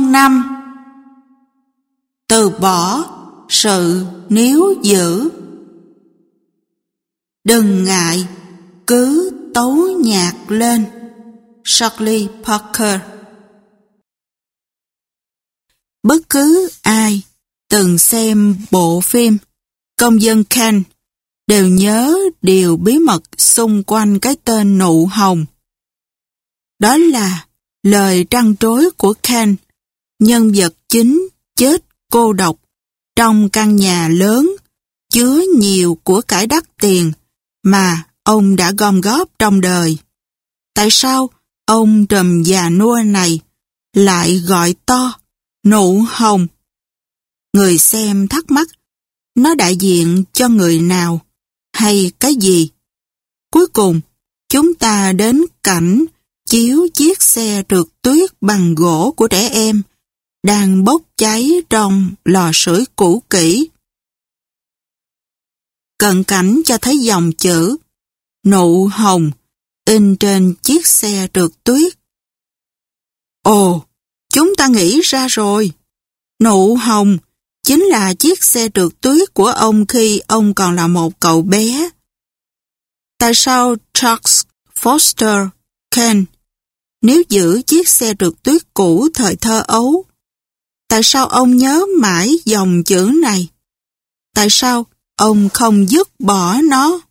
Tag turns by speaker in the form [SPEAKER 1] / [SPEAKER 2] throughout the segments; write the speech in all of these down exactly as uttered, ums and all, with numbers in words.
[SPEAKER 1] Chương năm. Từ bỏ sự níu giữ. Đừng ngại, cứ tấu nhạc lên. Charlie Parker. Bất cứ ai từng xem bộ phim Công dân Kent đều nhớ điều bí mật xung quanh cái tên nụ hồng. Đó là lời trăn trối của Kent, nhân vật chính chết cô độc trong căn nhà lớn chứa nhiều của cải đắt tiền mà ông đã gom góp trong đời. Tại sao ông trùm già nua này lại gọi to nụ hồng? Người xem thắc mắc nó đại diện cho người nào hay cái gì. Cuối cùng chúng ta đến cảnh chiếu chiếc xe trượt tuyết bằng gỗ của trẻ em đang bốc cháy trong lò sưởi cũ kỹ. Cận cảnh cho thấy dòng chữ nụ hồng in trên chiếc xe trượt tuyết. Ồ, chúng ta nghĩ ra rồi. Nụ hồng chính là chiếc xe trượt tuyết của ông khi ông còn là một cậu bé. Tại sao Charles Foster Kent nếu giữ chiếc xe trượt tuyết cũ thời thơ ấu? Tại sao ông nhớ mãi dòng chữ này? Tại sao ông không dứt bỏ nó?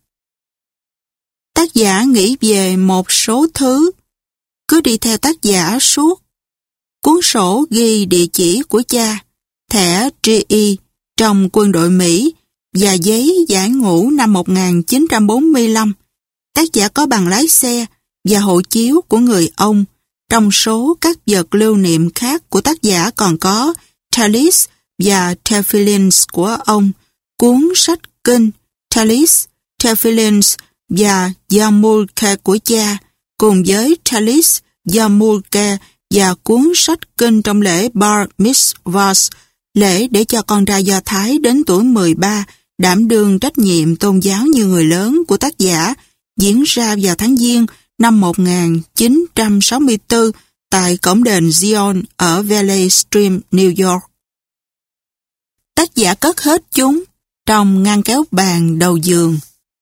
[SPEAKER 1] Tác giả nghĩ về một số thứ, cứ đi theo tác giả suốt. Cuốn sổ ghi địa chỉ của cha, thẻ giê e trong quân đội Mỹ và giấy giải ngũ năm một nghìn chín trăm bốn mươi lăm. Tác giả có bằng lái xe và hộ chiếu của người ông. Trong số các vật lưu niệm khác của tác giả còn có Talis và Tefillins của ông, cuốn sách kinh Talis, Tefillins và Yarmulke của cha, cùng với Talis, Yarmulke và cuốn sách kinh trong lễ Bar Mitzvah, lễ để cho con trai Do Thái đến tuổi mười ba đảm đương trách nhiệm tôn giáo như người lớn của tác giả, diễn ra vào tháng Giêng năm một nghìn chín trăm sáu mươi tư tại cổng đền Zion ở Valley Stream, New York. Tác giả cất hết chúng trong ngăn kéo bàn đầu giường.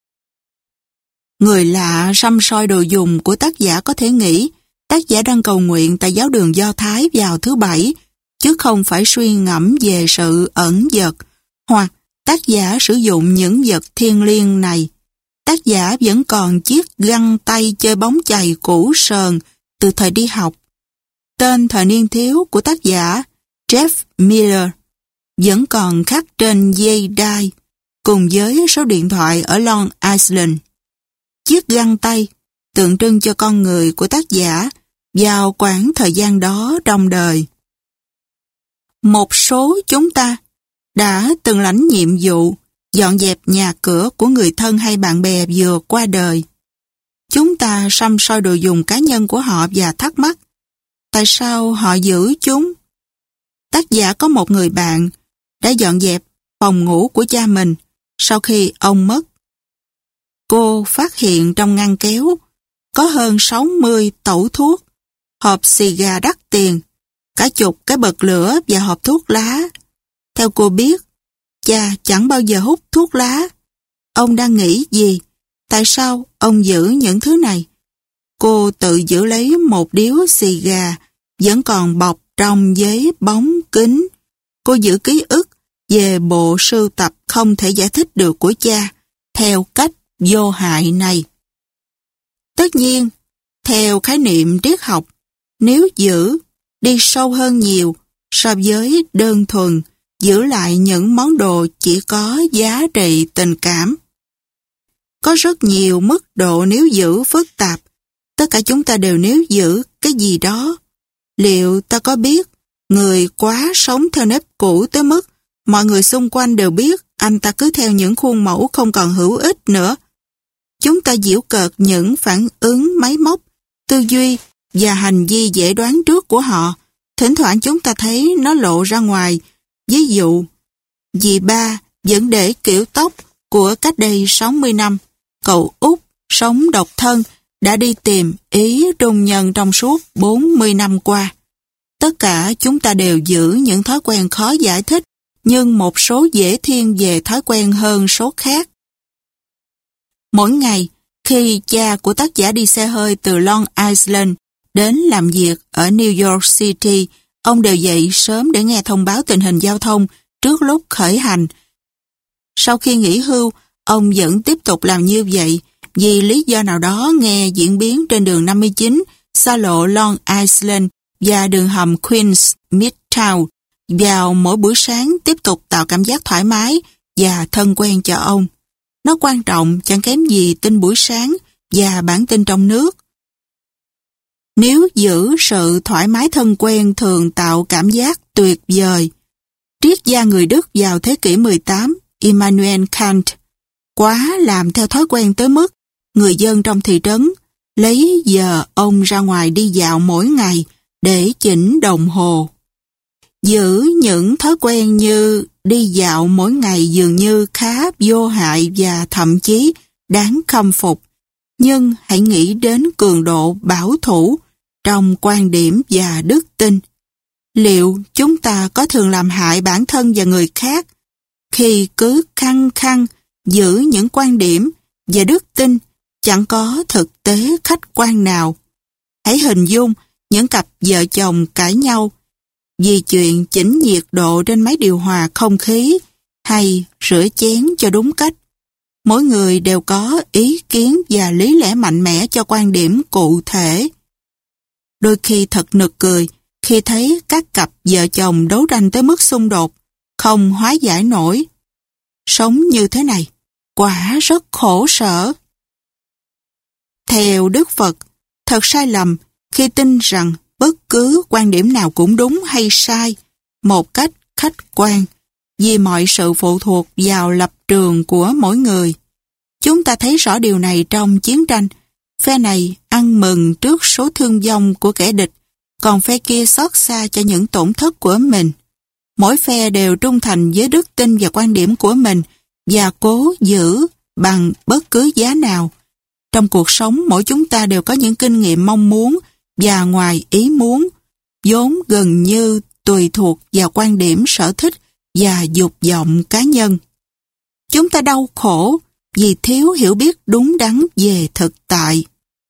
[SPEAKER 1] Người lạ săm soi đồ dùng của tác giả có thể nghĩ tác giả đang cầu nguyện tại giáo đường Do Thái vào thứ Bảy, chứ không phải suy ngẫm về sự ẩn dật, hoặc tác giả sử dụng những vật thiêng liêng này. Tác giả vẫn còn chiếc găng tay chơi bóng chày cũ sờn từ thời đi học. Tên thời niên thiếu của tác giả Jeff Miller vẫn còn khắc trên dây đai cùng với số điện thoại ở Long Island. Chiếc găng tay tượng trưng cho con người của tác giả vào quãng thời gian đó trong đời. Một số chúng ta đã từng lãnh nhiệm vụ dọn dẹp nhà cửa của người thân hay bạn bè vừa qua đời. Chúng ta săm soi đồ dùng cá nhân của họ và thắc mắc tại sao họ giữ chúng. Tác giả có một người bạn đã dọn dẹp phòng ngủ của cha mình sau khi ông mất. Cô phát hiện trong ngăn kéo có hơn sáu mươi tẩu thuốc, hộp xì gà đắt tiền, cả chục cái bật lửa và hộp thuốc lá. Theo cô biết, cha chẳng bao giờ hút thuốc lá. Ông đang nghĩ gì? Tại sao ông giữ những thứ này? Cô tự giữ lấy một điếu xì gà vẫn còn bọc trong giấy bóng kính. Cô giữ ký ức về bộ sưu tập không thể giải thích được của cha theo cách vô hại này. Tất nhiên, theo khái niệm triết học, nếu giữ đi sâu hơn nhiều so với đơn thuần giữ lại những món đồ chỉ có giá trị tình cảm. Có rất nhiều mức độ níu giữ phức tạp. Tất cả chúng ta đều níu giữ cái gì đó. Liệu ta có biết người quá sống theo nếp cũ tới mức mọi người xung quanh đều biết anh ta cứ theo những khuôn mẫu không còn hữu ích nữa? Chúng ta giễu cợt những phản ứng máy móc, tư duy và hành vi dễ đoán trước của họ. Thỉnh thoảng chúng ta thấy nó lộ ra ngoài. Ví dụ, dì ba vẫn để kiểu tóc của cách đây sáu mươi năm. Cậu út sống độc thân đã đi tìm ý trung nhân trong suốt bốn mươi năm qua. Tất cả chúng ta đều giữ những thói quen khó giải thích, nhưng một số dễ thiên về thói quen hơn số khác. Mỗi ngày, khi cha của tác giả đi xe hơi từ Long Island đến làm việc ở New York City, ông đều dậy sớm để nghe thông báo tình hình giao thông trước lúc khởi hành. Sau khi nghỉ hưu, ông vẫn tiếp tục làm như vậy, vì lý do nào đó nghe diễn biến trên đường năm mươi chín, xa lộ Long Island và đường hầm Queens Midtown vào mỗi buổi sáng tiếp tục tạo cảm giác thoải mái và thân quen cho ông. Nó quan trọng chẳng kém gì tin buổi sáng và bản tin trong nước. Nếu giữ sự thoải mái thân quen thường tạo cảm giác tuyệt vời. Triết gia người Đức vào thế kỷ mười tám, Immanuel Kant, quá làm theo thói quen tới mức người dân trong thị trấn lấy giờ ông ra ngoài đi dạo mỗi ngày để chỉnh đồng hồ. Giữ những thói quen như đi dạo mỗi ngày dường như khá vô hại và thậm chí đáng khâm phục. Nhưng hãy nghĩ đến cường độ bảo thủ trong quan điểm và đức tin. Liệu chúng ta có thường làm hại bản thân và người khác khi cứ khăng khăng giữ những quan điểm và đức tin chẳng có thực tế khách quan nào? Hãy hình dung những cặp vợ chồng cãi nhau vì chuyện chỉnh nhiệt độ trên máy điều hòa không khí hay rửa chén cho đúng cách. Mỗi người đều có ý kiến và lý lẽ mạnh mẽ cho quan điểm cụ thể. Đôi khi thật nực cười khi thấy các cặp vợ chồng đấu tranh tới mức xung đột, không hóa giải nổi. Sống như thế này, quả rất khổ sở. Theo Đức Phật, thật sai lầm khi tin rằng bất cứ quan điểm nào cũng đúng hay sai một cách khách quan, vì mọi sự phụ thuộc vào lập trường của mỗi người. Chúng ta thấy rõ điều này trong chiến tranh. Phe này ăn mừng trước số thương vong của kẻ địch, còn phe kia xót xa cho những tổn thất của mình. Mỗi phe đều trung thành với đức tin và quan điểm của mình và cố giữ bằng bất cứ giá nào. Trong cuộc sống, mỗi chúng ta đều có những kinh nghiệm mong muốn và ngoài ý muốn, vốn gần như tùy thuộc vào quan điểm sở thích và dục vọng cá nhân. Chúng ta đau khổ vì thiếu hiểu biết đúng đắn về thực tại.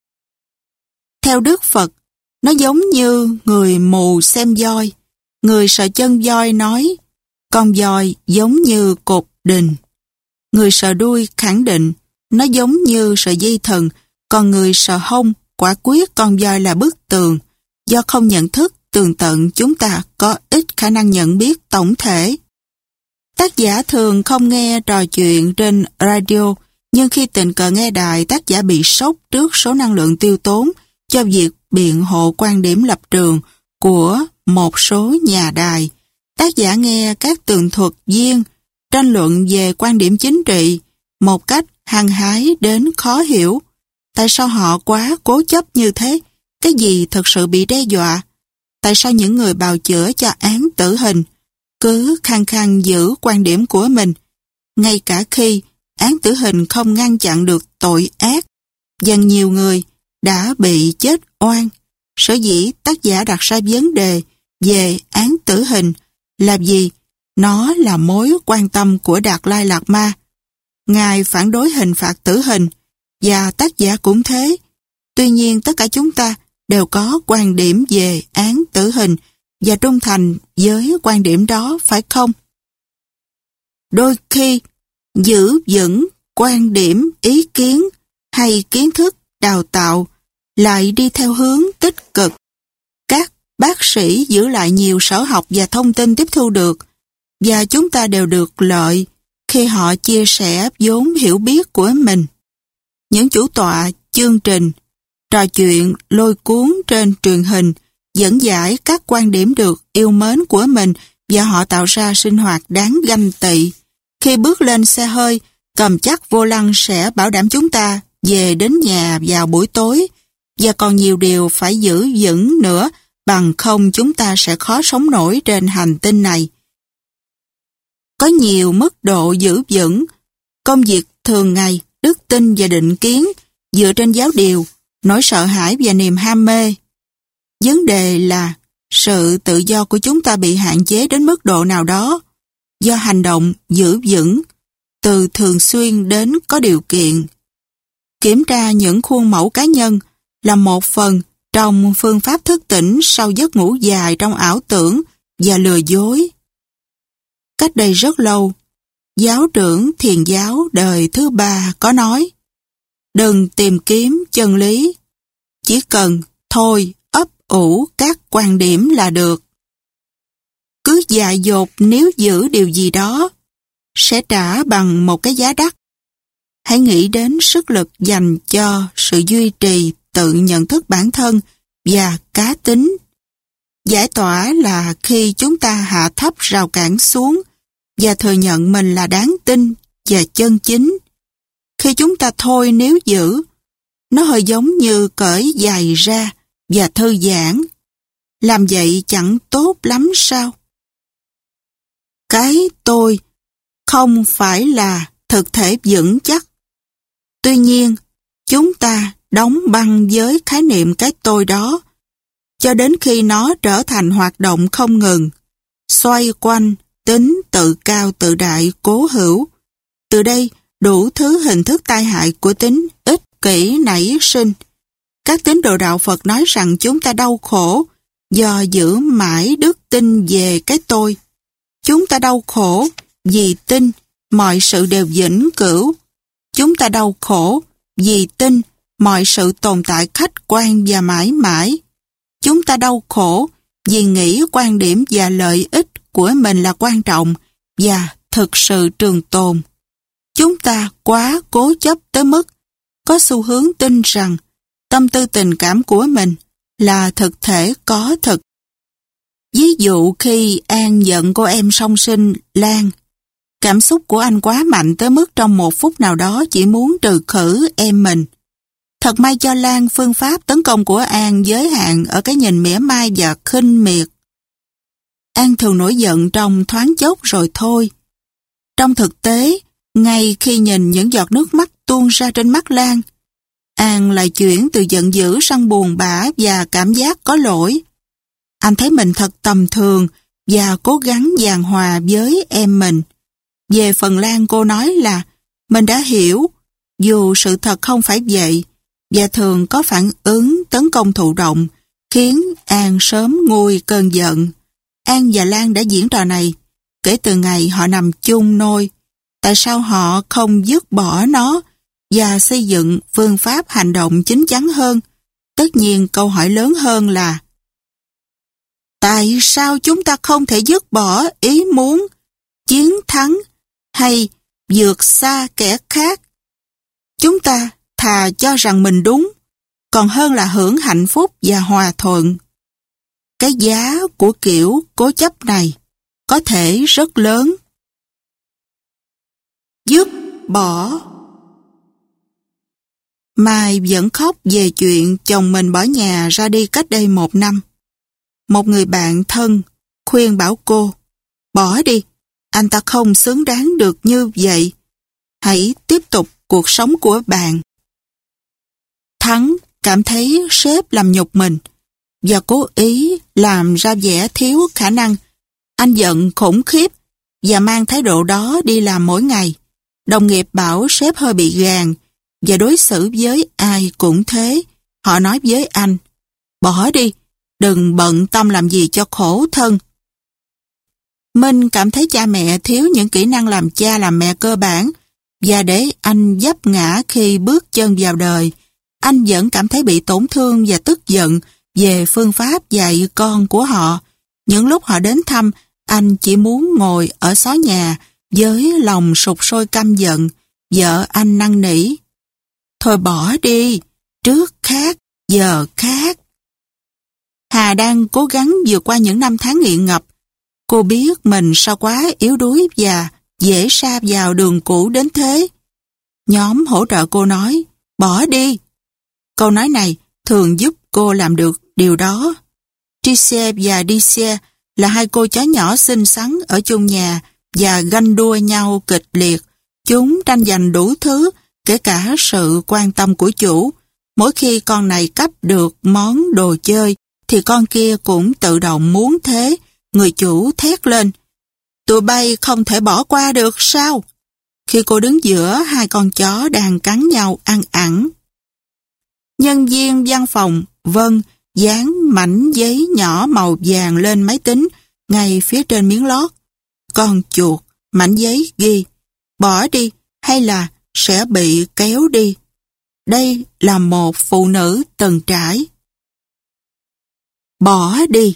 [SPEAKER 1] Theo Đức Phật, nó giống như người mù xem voi. Người sợ chân voi nói, con voi giống như cột đình. Người sợ đuôi khẳng định, nó giống như sợi dây thừng, còn người sợ hông quả quyết con voi là bức tường. Do không nhận thức tường tận, chúng ta có ít khả năng nhận biết tổng thể. Tác giả thường không nghe trò chuyện trên radio, nhưng khi tình cờ nghe đài, tác giả bị sốc trước số năng lượng tiêu tốn cho việc biện hộ quan điểm lập trường của một số nhà đài. Tác giả nghe các tường thuật viên tranh luận về quan điểm chính trị một cách hăng hái đến khó hiểu. Tại sao họ quá cố chấp như thế? Cái gì thực sự bị đe dọa? Tại sao những người bào chữa cho án tử hình cứ khăng khăng giữ quan điểm của mình, ngay cả khi án tử hình không ngăn chặn được tội ác, và nhiều người đã bị chết oan? Sở dĩ tác giả đặt ra vấn đề về án tử hình là vì nó là mối quan tâm của Đạt Lai Lạt Ma. Ngài phản đối hình phạt tử hình, và tác giả cũng thế. Tuy nhiên tất cả chúng ta đều có quan điểm về án tử hình và trung thành với quan điểm đó, phải không? Đôi khi, giữ vững quan điểm, ý kiến hay kiến thức đào tạo lại đi theo hướng tích cực. Các bác sĩ giữ lại nhiều sở học và thông tin tiếp thu được, và chúng ta đều được lợi khi họ chia sẻ vốn hiểu biết của mình. Những chủ tọa, chương trình, trò chuyện lôi cuốn trên truyền hình dẫn giải các quan điểm được yêu mến của mình, và họ tạo ra sinh hoạt đáng ganh tị. Khi bước lên xe hơi, cầm chắc vô lăng sẽ bảo đảm chúng ta về đến nhà vào buổi tối, và còn nhiều điều phải giữ vững nữa, bằng không chúng ta sẽ khó sống nổi trên hành tinh này. Có nhiều mức độ giữ vững, công việc thường ngày, đức tin và định kiến dựa trên giáo điều, nỗi sợ hãi và niềm ham mê. Vấn đề là Sự tự do của chúng ta bị hạn chế đến mức độ nào đó, do hành động giữ vững, từ thường xuyên đến có điều kiện. Kiểm tra những khuôn mẫu cá nhân là một phần trong phương pháp thức tỉnh sau giấc ngủ dài trong ảo tưởng và lừa dối. Cách đây rất lâu, giáo trưởng thiền giáo đời thứ ba có nói: đừng tìm kiếm chân lý, chỉ cần thôi ấp ủ các quan điểm là được. Cứ dại dột nếu giữ điều gì đó, sẽ trả bằng một cái giá đắt. Hãy nghĩ đến sức lực dành cho sự duy trì tự nhận thức bản thân và cá tính. Giải tỏa là khi chúng ta hạ thấp rào cản xuống và thừa nhận mình là đáng tin và chân chính. Khi chúng ta thôi nếu giữ, nó hơi giống như cởi giày ra và thư giãn. Làm vậy chẳng tốt lắm sao? Cái tôi không phải là thực thể vững chắc. Tuy nhiên, chúng ta đóng băng với khái niệm cái tôi đó cho đến khi nó trở thành hoạt động không ngừng, xoay quanh tính tự cao tự đại cố hữu. Từ đây, đủ thứ hình thức tai hại của tính ích kỷ nảy sinh. Các tín đồ đạo Phật nói rằng chúng ta đau khổ do giữ mãi đức tin về cái tôi. Chúng ta đau khổ vì tin mọi sự đều vĩnh cửu. Chúng ta đau khổ vì tin mọi sự tồn tại khách quan và mãi mãi. Chúng ta đau khổ vì nghĩ quan điểm và lợi ích của mình là quan trọng và thực sự trường tồn. Chúng ta quá cố chấp tới mức có xu hướng tin rằng tâm tư tình cảm của mình là thực thể có thực. Ví dụ khi An giận cô em song sinh Lan, cảm xúc của anh quá mạnh tới mức trong một phút nào đó chỉ muốn trừ khử em mình. Thật may cho Lan, phương pháp tấn công của An giới hạn ở cái nhìn mỉa mai và khinh miệt. An thường nổi giận trong thoáng chốc rồi thôi. Trong thực tế, ngay khi nhìn những giọt nước mắt tuôn ra trên mắt Lan, An lại chuyển từ giận dữ sang buồn bã và cảm giác có lỗi. Anh thấy mình thật tầm thường và cố gắng giảng hòa với em mình. Về phần Lan, cô nói là mình đã hiểu, dù sự thật không phải vậy, và thường có phản ứng tấn công thụ động, khiến An sớm nguôi cơn giận. An và Lan đã diễn trò này kể từ ngày họ nằm chung nôi. Tại sao họ không dứt bỏ nó và xây dựng phương pháp hành động chín chắn hơn? Tất nhiên câu hỏi lớn hơn là: tại sao chúng ta không thể dứt bỏ ý muốn chiến thắng hay vượt xa kẻ khác? Chúng ta thà cho rằng mình đúng, còn hơn là hưởng hạnh phúc và hòa thuận. Cái giá của kiểu cố chấp này có thể rất lớn. Dứt bỏ. Mai vẫn khóc về chuyện chồng mình bỏ nhà ra đi cách đây một năm. Một người bạn thân khuyên bảo cô: bỏ đi, anh ta không xứng đáng được như vậy. Hãy tiếp tục cuộc sống của bạn. Thắng cảm thấy sếp làm nhục mình và cố ý làm ra vẻ thiếu khả năng. Anh giận khủng khiếp và mang thái độ đó đi làm mỗi ngày. Đồng nghiệp bảo sếp hơi bị gàn và đối xử với ai cũng thế. Họ nói với anh: bỏ đi, đừng bận tâm làm gì cho khổ thân. Minh cảm thấy cha mẹ thiếu những kỹ năng làm cha làm mẹ cơ bản, và để anh vấp ngã khi bước chân vào đời, anh vẫn cảm thấy bị tổn thương và tức giận về phương pháp dạy con của họ. Những lúc họ đến thăm, anh chỉ muốn ngồi ở xó nhà với lòng sục sôi căm giận. Vợ anh năn nỉ: thôi bỏ đi, trước khác, giờ khác. Hà đang cố gắng vượt qua những năm tháng nghiện ngập. Cô biết mình sao quá yếu đuối và dễ sa vào đường cũ đến thế. Nhóm hỗ trợ cô nói: bỏ đi. Câu nói này thường giúp cô làm được điều đó. Tricia và Dicia là hai cô chó nhỏ xinh xắn ở chung nhà và ganh đua nhau kịch liệt. Chúng tranh giành đủ thứ, kể cả sự quan tâm của chủ. Mỗi khi con này cắp được món đồ chơi thì con kia cũng tự động muốn thế. Người chủ thét lên: "Tụi bay không thể bỏ qua được sao?" Khi cô đứng giữa hai con chó đang cắn nhau ăn ẳng. Nhân viên văn phòng Vân dán mảnh giấy nhỏ màu vàng lên máy tính ngay phía trên miếng lót. Con chuột, mảnh giấy ghi: "Bỏ đi hay là sẽ bị kéo đi." Đây là một phụ nữ từng trải. Bỏ đi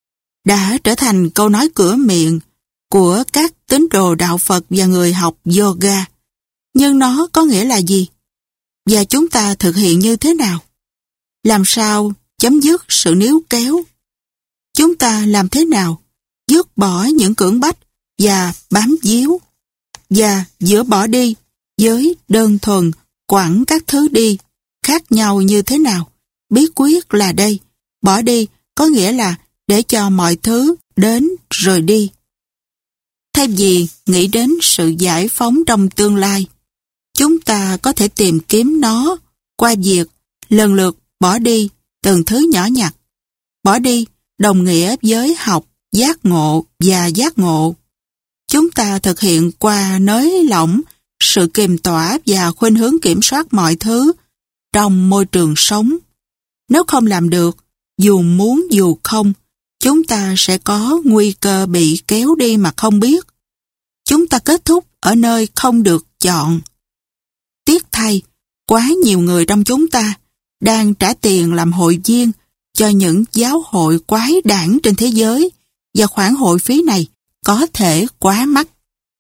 [SPEAKER 1] đã trở thành câu nói cửa miệng của các tín đồ đạo Phật và người học yoga. Nhưng nó có nghĩa là gì? Và chúng ta thực hiện như thế nào? Làm sao chấm dứt sự níu kéo? Chúng ta làm thế nào dứt bỏ những cưỡng bách và bám víu? Và giữa bỏ đi với đơn thuần quẳng các thứ đi khác nhau như thế nào? Bí quyết là đây. Bỏ đi có nghĩa là để cho mọi thứ đến rồi đi. Thay vì nghĩ đến sự giải phóng trong tương lai, chúng ta có thể tìm kiếm nó qua việc lần lượt bỏ đi từng thứ nhỏ nhặt. Bỏ đi đồng nghĩa với học, giác ngộ và giác ngộ. Chúng ta thực hiện qua nới lỏng sự kiềm tỏa và khuynh hướng kiểm soát mọi thứ trong môi trường sống. Nếu không làm được, dù muốn dù không, chúng ta sẽ có nguy cơ bị kéo đi mà không biết. Chúng ta kết thúc ở nơi không được chọn. Tiếc thay, quá nhiều người trong chúng ta đang trả tiền làm hội viên cho những giáo hội quái đản trên thế giới, và khoản hội phí này có thể quá mắc.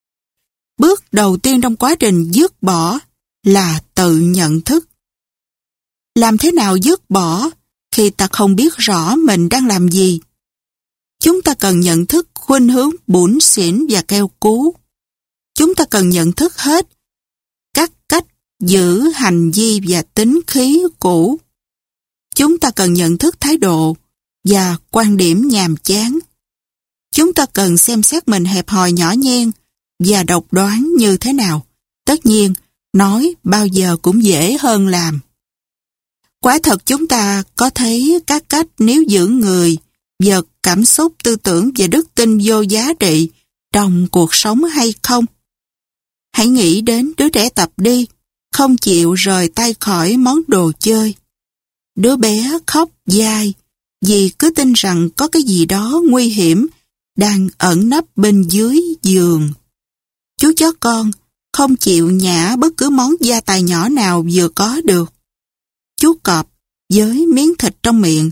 [SPEAKER 1] Bước đầu tiên trong quá trình dứt bỏ là tự nhận thức. Làm thế nào dứt bỏ khi ta không biết rõ mình đang làm gì? Chúng ta cần nhận thức khuynh hướng bủn xỉn và keo cú. Chúng ta cần nhận thức hết các cách giữ hành vi và tính khí cũ. Chúng ta cần nhận thức thái độ và quan điểm nhàm chán. Chúng ta cần xem xét mình hẹp hòi nhỏ nhen và độc đoán như thế nào. Tất nhiên, nói bao giờ cũng dễ hơn làm. Quả thật chúng ta có thấy các cách níu giữ người, vật, cảm xúc, tư tưởng và đức tin vô giá trị trong cuộc sống hay không? Hãy nghĩ đến đứa trẻ tập đi, không chịu rời tay khỏi món đồ chơi. Đứa bé khóc dai vì cứ tin rằng có cái gì đó nguy hiểm đang ẩn nấp bên dưới giường. Chú chó con không chịu nhả bất cứ món gia tài nhỏ nào vừa có được. Chú cọp với miếng thịt trong miệng.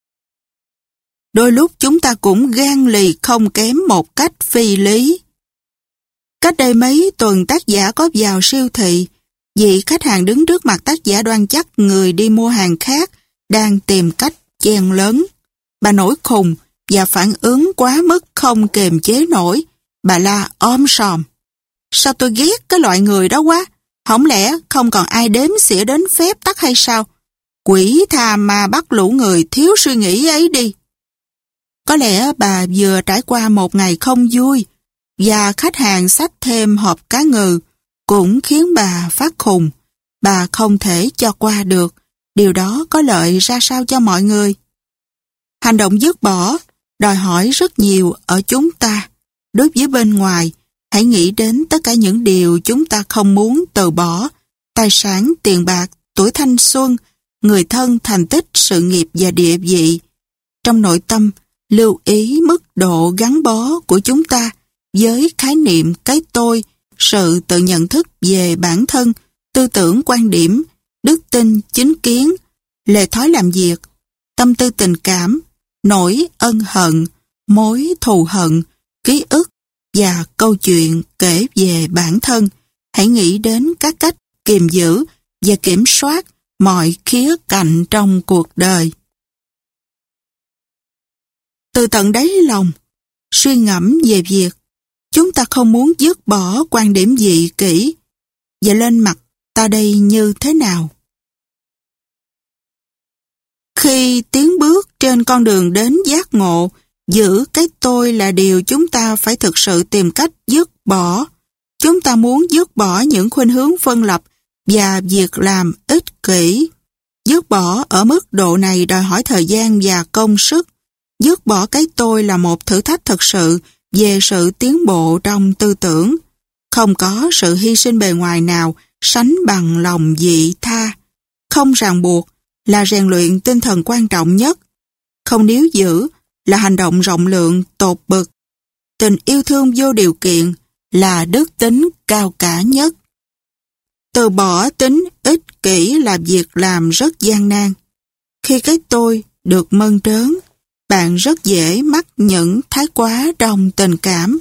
[SPEAKER 1] Đôi lúc chúng ta cũng gan lì không kém một cách phi lý. Cách đây mấy tuần tác giả có vào siêu thị, vị khách hàng đứng trước mặt tác giả đoan chắc người đi mua hàng khác đang tìm cách chen lớn. Bà nổi khùng và phản ứng quá mức không kềm chế nổi. Bà la om sòm: "Sao tôi ghét cái loại người đó quá, không lẽ không còn ai đếm xỉa đến phép tắc hay sao? Quỷ tha ma bắt lũ người thiếu suy nghĩ ấy đi." Có lẽ bà vừa trải qua một ngày không vui, và khách hàng xách thêm hộp cá ngừ cũng khiến bà phát khùng. Bà không thể cho qua được. Điều đó có lợi ra sao cho mọi người? Hành động dứt bỏ đòi hỏi rất nhiều ở chúng ta. Đối với bên ngoài, hãy nghĩ đến tất cả những điều chúng ta không muốn từ bỏ: tài sản, tiền bạc, tuổi thanh xuân, người thân, thành tích, sự nghiệp và địa vị. Trong nội tâm, lưu ý mức độ gắn bó của chúng ta với khái niệm cái tôi, sự tự nhận thức về bản thân, tư tưởng, quan điểm, đức tin, chính kiến, lề thói làm việc, tâm tư tình cảm, nỗi ân hận, mối thù hận, ký ức và câu chuyện kể về bản thân. Hãy nghĩ đến các cách kiềm giữ và kiểm soát mọi khía cạnh trong cuộc đời. Từ tận đáy lòng, suy ngẫm về việc chúng ta không muốn dứt bỏ quan điểm dị kỷ, và lên mặt ta đây như thế nào? Khi tiến bước trên con đường đến giác ngộ, giữ cái tôi là điều chúng ta phải thực sự tìm cách dứt bỏ. Chúng ta muốn dứt bỏ những khuynh hướng phân lập và việc làm ích kỷ. Dứt bỏ ở mức độ này đòi hỏi thời gian và công sức. Dứt bỏ cái tôi là một thử thách thật sự về sự tiến bộ trong tư tưởng. Không có sự hy sinh bề ngoài nào sánh bằng lòng vị tha. Không ràng buộc là rèn luyện tinh thần quan trọng nhất. Không níu giữ là hành động rộng lượng tột bực. Tình yêu thương vô điều kiện là đức tính cao cả nhất. Từ bỏ tính ích kỷ là việc làm rất gian nan. Khi cái tôi được mơn trớn, bạn rất dễ mắc những thái quá trong tình cảm.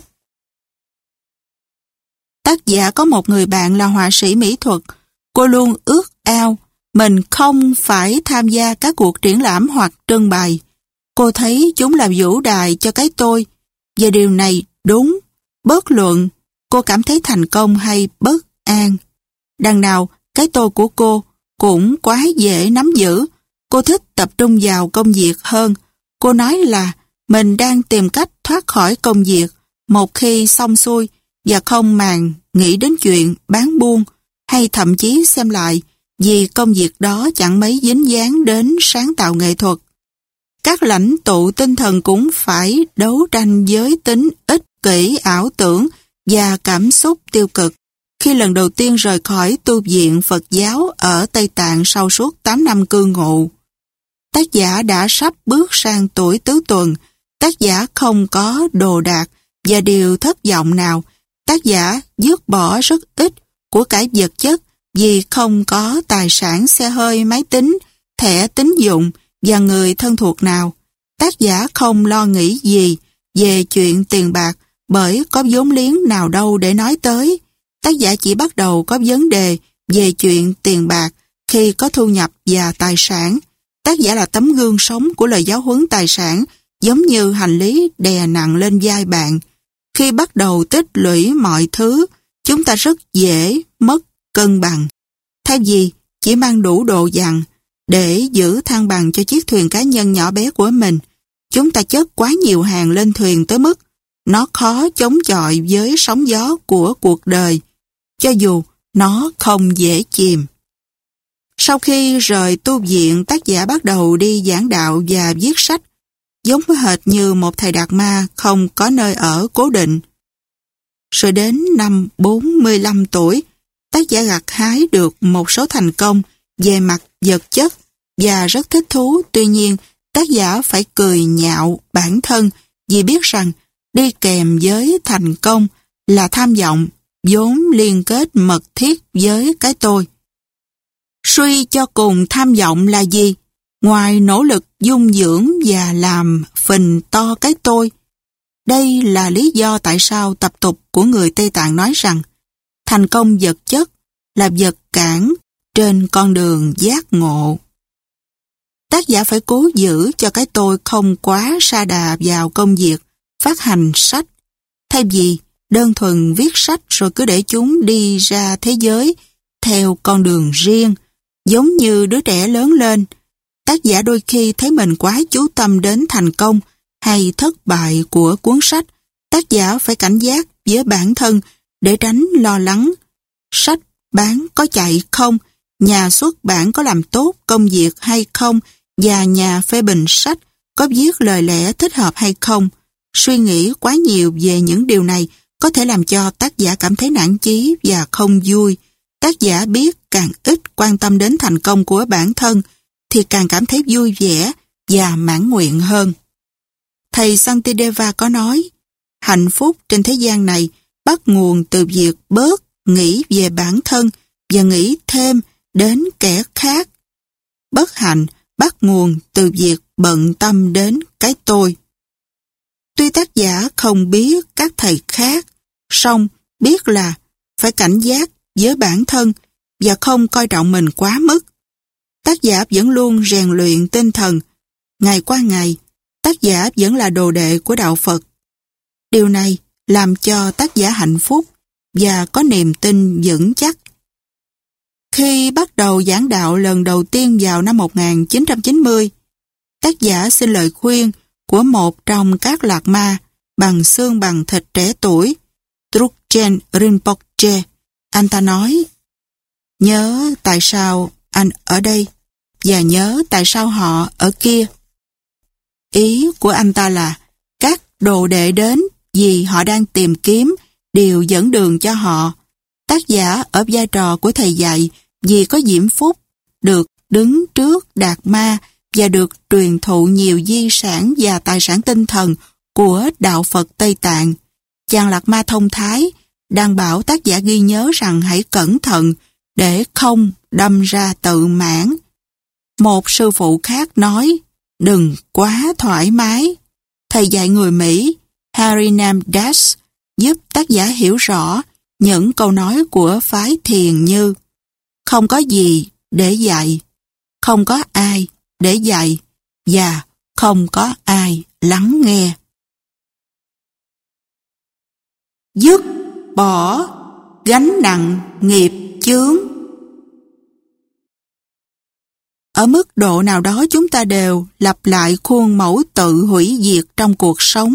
[SPEAKER 1] Tác giả có một người bạn là họa sĩ mỹ thuật. Cô luôn ước ao mình không phải tham gia các cuộc triển lãm hoặc trưng bày. Cô thấy chúng là vũ đài cho cái tôi. Và điều này đúng, bất luận cô cảm thấy thành công hay bất an. Đằng nào, cái tôi của cô cũng quá dễ nắm giữ. Cô thích tập trung vào công việc hơn. Cô nói là mình đang tìm cách thoát khỏi công việc một khi xong xuôi và không màng nghĩ đến chuyện bán buôn hay thậm chí xem lại vì công việc đó chẳng mấy dính dáng đến sáng tạo nghệ thuật. Các lãnh tụ tinh thần cũng phải đấu tranh với tính ích kỷ, ảo tưởng và cảm xúc tiêu cực. Khi lần đầu tiên rời khỏi tu viện Phật giáo ở Tây Tạng sau suốt tám năm cư ngụ, tác giả đã sắp bước sang tuổi tứ tuần. Tác giả không có đồ đạc và điều thất vọng nào. Tác giả dứt bỏ rất ít của cải vật chất vì không có tài sản xe hơi, máy tính, thẻ tín dụng và người thân thuộc nào. Tác giả không lo nghĩ gì về chuyện tiền bạc bởi có vốn liếng nào đâu để nói tới. Tác giả chỉ bắt đầu có vấn đề về chuyện tiền bạc khi có thu nhập và tài sản. Tác giả là tấm gương sống của lời giáo huấn tài sản, giống như hành lý đè nặng lên vai bạn. Khi bắt đầu tích lũy mọi thứ, chúng ta rất dễ mất cân bằng. Thay vì chỉ mang đủ đồ dằn để giữ thăng bằng cho chiếc thuyền cá nhân nhỏ bé của mình, chúng ta chất quá nhiều hàng lên thuyền tới mức nó khó chống chọi với sóng gió của cuộc đời, cho dù nó không dễ chìm. Sau khi rời tu viện, tác giả bắt đầu đi giảng đạo và viết sách, giống hệt như một thầy đạt ma không có nơi ở cố định. Rồi đến năm bốn mươi lăm tuổi, tác giả gặt hái được một số thành công về mặt vật chất và rất thích thú. Tuy nhiên, tác giả phải cười nhạo bản thân vì biết rằng đi kèm với thành công là tham vọng, vốn liên kết mật thiết với cái tôi. Suy cho cùng, tham vọng là gì? Ngoài nỗ lực dung dưỡng và làm phình to cái tôi. Đây là lý do tại sao tập tục của người Tây Tạng nói rằng thành công vật chất là vật cản trên con đường giác ngộ. Tác giả phải cố giữ cho cái tôi không quá sa đà vào công việc phát hành sách. Thay vì đơn thuần viết sách rồi cứ để chúng đi ra thế giới theo con đường riêng, giống như đứa trẻ lớn lên, tác giả đôi khi thấy mình quá chú tâm đến thành công hay thất bại của cuốn sách. Tác giả phải cảnh giác với bản thân để tránh lo lắng. Sách bán có chạy không? Nhà xuất bản có làm tốt công việc hay không? Và nhà phê bình sách có viết lời lẽ thích hợp hay không? Suy nghĩ quá nhiều về những điều này có thể làm cho tác giả cảm thấy nản chí và không vui. Tác giả biết càng ít quan tâm đến thành công của bản thân thì càng cảm thấy vui vẻ và mãn nguyện hơn. Thầy Santideva có nói, hạnh phúc trên thế gian này bắt nguồn từ việc bớt nghĩ về bản thân và nghĩ thêm đến kẻ khác. Bất hạnh bắt nguồn từ việc bận tâm đến cái tôi. Tuy tác giả không biết các thầy khác, song biết là phải cảnh giác với bản thân và không coi trọng mình quá mức. Tác giả vẫn luôn rèn luyện tinh thần. Ngày qua ngày, tác giả vẫn là đồ đệ của đạo Phật. Điều này làm cho tác giả hạnh phúc và có niềm tin vững chắc. Khi bắt đầu giảng đạo lần đầu tiên vào năm một nghìn chín trăm chín mươi, tác giả xin lời khuyên của một trong các lạc ma bằng xương bằng thịt trẻ tuổi, Trukchen Rinpoche. Anh ta nói, nhớ tại sao anh ở đây? và nhớ tại sao họ ở kia. Ý của anh ta là các đồ đệ đến vì họ đang tìm kiếm điều dẫn đường cho họ. Tác giả ở vai trò của thầy dạy vì có diễm phúc được đứng trước Đạt Ma và được truyền thụ nhiều di sản và tài sản tinh thần của đạo Phật Tây Tạng. Chàng Lạt Ma thông thái đang bảo tác giả ghi nhớ rằng hãy cẩn thận để không đâm ra tự mãn. Một sư phụ khác nói, đừng quá thoải mái. Thầy dạy người Mỹ, Harinam Das, giúp tác giả hiểu rõ những câu nói của phái thiền như không có gì để dạy, không có ai để dạy và không có ai lắng nghe. Dứt bỏ gánh nặng nghiệp chướng. Ở mức độ nào đó chúng ta đều lặp lại khuôn mẫu tự hủy diệt trong cuộc sống.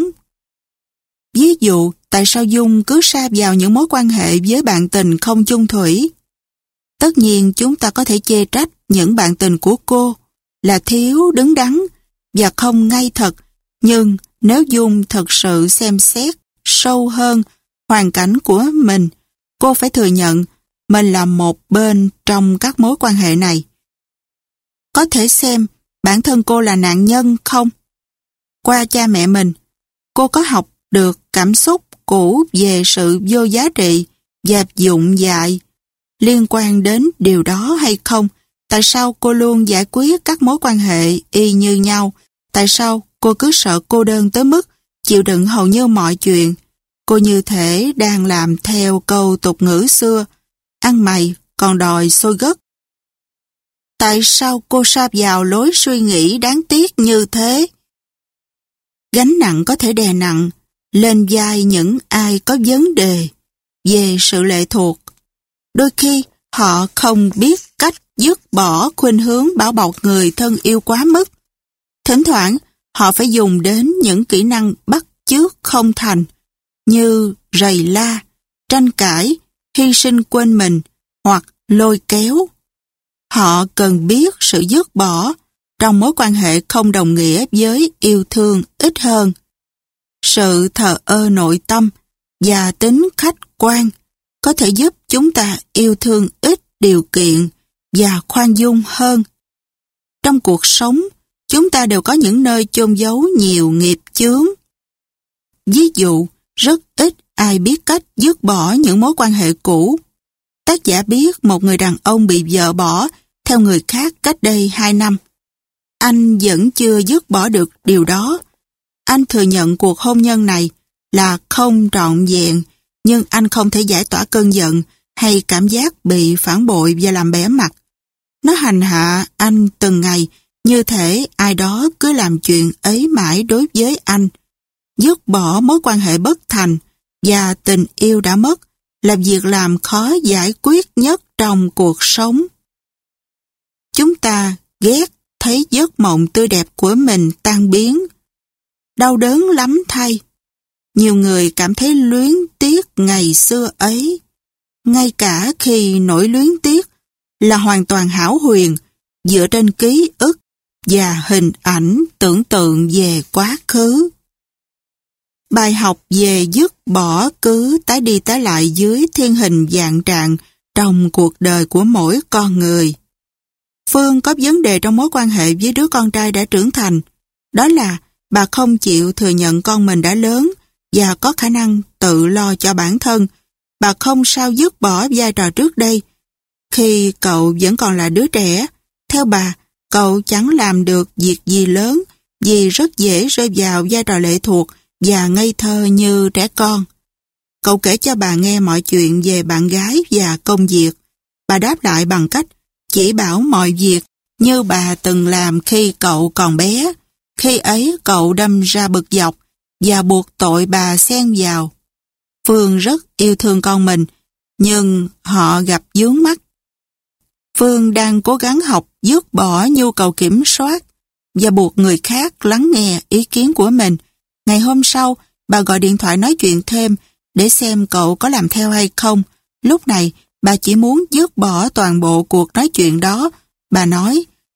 [SPEAKER 1] Ví dụ, tại sao Dung cứ sa vào những mối quan hệ với bạn tình không chung thủy? Tất nhiên chúng ta có thể chê trách những bạn tình của cô là thiếu đứng đắn và không ngay thật, nhưng nếu Dung thật sự xem xét sâu hơn hoàn cảnh của mình, cô phải thừa nhận mình là một bên trong các mối quan hệ này. Có thể xem bản thân cô là nạn nhân không? Qua cha mẹ mình, cô có học được cảm xúc cũ về sự vô giá trị và dụng dại liên quan đến điều đó hay không? Tại sao cô luôn giải quyết các mối quan hệ y như nhau? Tại sao cô cứ sợ cô đơn tới mức chịu đựng hầu như mọi chuyện? Cô như thể đang làm theo câu tục ngữ xưa, ăn mày còn đòi xôi gấc. Tại sao cô sa vào lối suy nghĩ đáng tiếc như thế? Gánh nặng có thể đè nặng lên vai những ai có vấn đề về sự lệ thuộc. Đôi khi họ không biết cách dứt bỏ khuynh hướng bảo bọc người thân yêu quá mức. Thỉnh thoảng họ phải dùng đến những kỹ năng bắt chước không thành như rầy la, tranh cãi, hy sinh quên mình hoặc lôi kéo. Họ cần biết sự dứt bỏ trong mối quan hệ không đồng nghĩa với yêu thương ít hơn. Sự thờ ơ nội tâm và tính khách quan có thể giúp chúng ta yêu thương ít điều kiện và khoan dung hơn. Trong cuộc sống, chúng ta đều có những nơi chôn giấu nhiều nghiệp chướng. Ví dụ, rất ít ai biết cách dứt bỏ những mối quan hệ cũ. Tác giả biết một người đàn ông bị vợ bỏ theo người khác cách đây hai năm. Anh vẫn chưa dứt bỏ được điều đó. Anh thừa nhận cuộc hôn nhân này là không trọn vẹn, nhưng anh không thể giải tỏa cơn giận hay cảm giác bị phản bội và làm bẽ mặt. Nó hành hạ anh từng ngày, như thể ai đó cứ làm chuyện ấy mãi đối với anh. Dứt bỏ mối quan hệ bất thành và tình yêu đã mất là việc làm khó giải quyết nhất trong cuộc sống. Chúng ta ghét thấy giấc mộng tươi đẹp của mình tan biến. Đau đớn lắm thay. Nhiều người cảm thấy luyến tiếc ngày xưa ấy. Ngay cả khi nỗi luyến tiếc là hoàn toàn hão huyền dựa trên ký ức và hình ảnh tưởng tượng về quá khứ. Bài học về dứt bỏ cứ tái đi tái lại dưới thiên hình vạn trạng trong cuộc đời của mỗi con người. Phương có vấn đề trong mối quan hệ với đứa con trai đã trưởng thành. Đó là bà không chịu thừa nhận con mình đã lớn và có khả năng tự lo cho bản thân. Bà không sao dứt bỏ vai trò trước đây. Khi cậu vẫn còn là đứa trẻ, theo bà, cậu chẳng làm được việc gì lớn vì rất dễ rơi vào vai trò lệ thuộc và ngây thơ như trẻ con. Cậu kể cho bà nghe mọi chuyện về bạn gái và công việc. Bà đáp lại bằng cách chỉ bảo mọi việc như bà từng làm khi cậu còn bé. Khi ấy cậu đâm ra bực dọc và buộc tội bà xen vào. Phương rất yêu thương con mình, nhưng họ gặp vướng mắc. Phương đang cố gắng học dứt bỏ nhu cầu kiểm soát và buộc người khác lắng nghe ý kiến của mình. Ngày hôm sau, bà gọi điện thoại nói chuyện thêm để xem cậu có làm theo hay không. Lúc này, bà chỉ muốn dứt bỏ toàn bộ cuộc nói chuyện đó. Bà nói,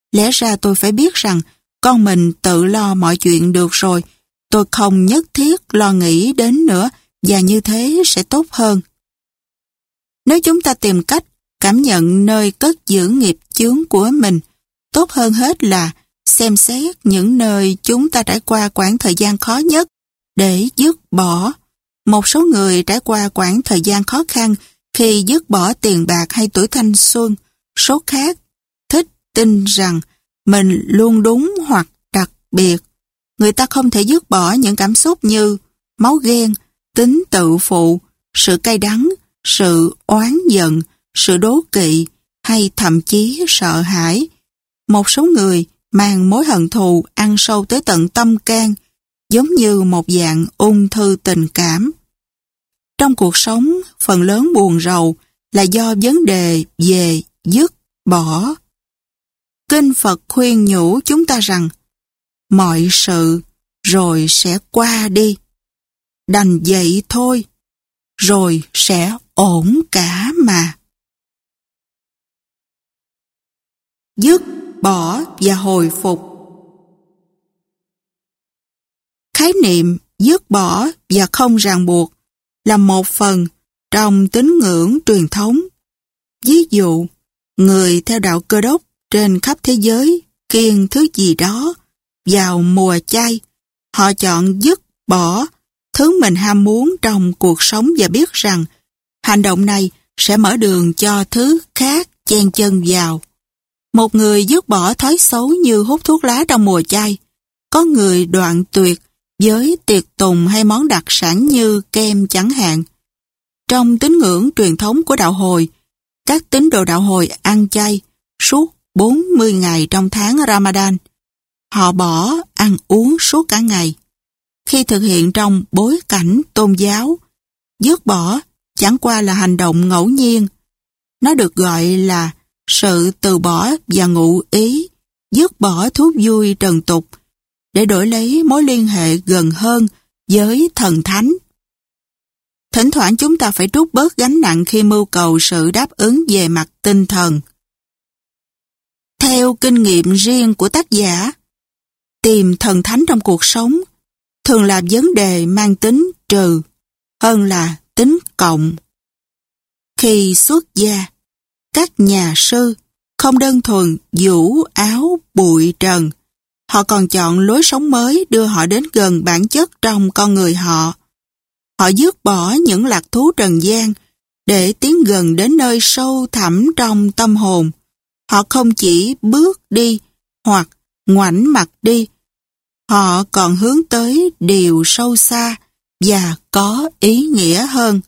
[SPEAKER 1] Lẽ ra tôi phải biết rằng con mình tự lo mọi chuyện được rồi. Tôi không nhất thiết lo nghĩ đến nữa và như thế sẽ tốt hơn. Nếu chúng ta tìm cách cảm nhận nơi cất giữ nghiệp chướng của mình, tốt hơn hết là xem xét những nơi chúng ta trải qua quãng thời gian khó nhất để dứt bỏ. Một số người trải qua quãng thời gian khó khăn khi dứt bỏ tiền bạc hay tuổi thanh xuân. Số khác thích tin rằng mình luôn đúng hoặc đặc biệt. Người ta không thể dứt bỏ những cảm xúc như máu ghen, tính tự phụ, sự cay đắng, sự oán giận, sự đố kỵ hay thậm chí sợ hãi. Một số người mang mối hận thù ăn sâu tới tận tâm can, giống như một dạng ung thư tình cảm. Trong cuộc sống, phần lớn buồn rầu là do vấn đề về dứt bỏ. Kinh Phật khuyên nhủ chúng ta rằng mọi sự rồi sẽ qua đi. Đành vậy thôi, rồi sẽ ổn cả mà. Dứt bỏ và hồi phục. Khái niệm dứt bỏ và không ràng buộc là một phần trong tín ngưỡng truyền thống. Ví dụ, người theo đạo Cơ đốc trên khắp thế giới kiêng thứ gì đó vào mùa chay, họ chọn dứt bỏ thứ mình ham muốn trong cuộc sống và biết rằng hành động này sẽ mở đường cho thứ khác chen chân vào. Một người dứt bỏ thói xấu như hút thuốc lá trong mùa chay, có người đoạn tuyệt với tiệc tùng hay món đặc sản như kem chẳng hạn. Trong tín ngưỡng truyền thống của đạo Hồi, các tín đồ đạo Hồi ăn chay suốt bốn mươi ngày trong tháng Ramadan. Họ bỏ ăn uống suốt cả ngày. Khi thực hiện trong bối cảnh tôn giáo, dứt bỏ chẳng qua là hành động ngẫu nhiên. Nó được gọi là sự từ bỏ và ngụ ý, dứt bỏ thú vui trần tục, để đổi lấy mối liên hệ gần hơn với thần thánh. Thỉnh thoảng chúng ta phải trút bớt gánh nặng khi mưu cầu sự đáp ứng về mặt tinh thần. Theo kinh nghiệm riêng của tác giả, tìm thần thánh trong cuộc sống thường là vấn đề mang tính trừ hơn là tính cộng. Khi xuất gia, các nhà sư không đơn thuần vũ áo bụi trần, họ còn chọn lối sống mới đưa họ đến gần bản chất trong con người họ. Họ dứt bỏ những lạc thú trần gian để tiến gần đến nơi sâu thẳm trong tâm hồn. Họ không chỉ bước đi hoặc ngoảnh mặt đi, họ còn hướng tới điều sâu xa và có ý nghĩa hơn.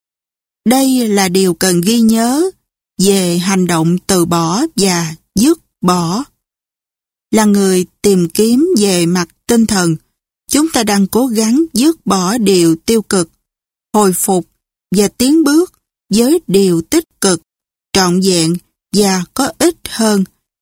[SPEAKER 1] Đây là điều cần ghi nhớ về hành động từ bỏ và dứt bỏ. Là người tìm kiếm về mặt tinh thần, chúng ta đang cố gắng dứt bỏ điều tiêu cực, hồi phục và tiến bước với điều tích cực, trọn vẹn và có ích hơn.